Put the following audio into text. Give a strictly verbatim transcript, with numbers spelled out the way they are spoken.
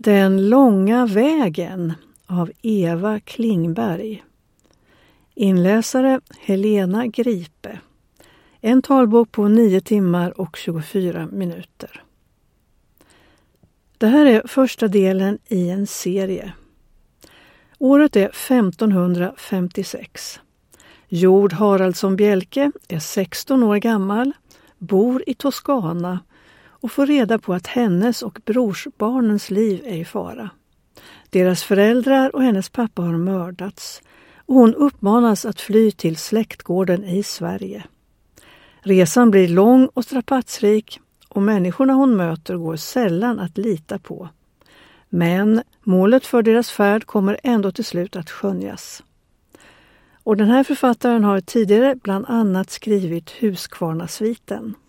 Den långa vägen av Eva Klingberg. Inläsare Helena Gripe. En talbok på nio timmar och tjugofyra minuter. Det här är första delen i en serie. Året är femtonhundrafemtiosex. Jord Haraldsson Bjelke är sexton år gammal, bor i Toscana och får reda på att hennes och brorsbarnens liv är i fara. Deras föräldrar och hennes pappa har mördats och hon uppmanas att fly till släktgården i Sverige. Resan blir lång och strapatsrik och människorna hon möter går sällan att lita på. Men målet för deras färd kommer ändå till slut att skönjas. Och den här författaren har tidigare bland annat skrivit Huskvarnasviten.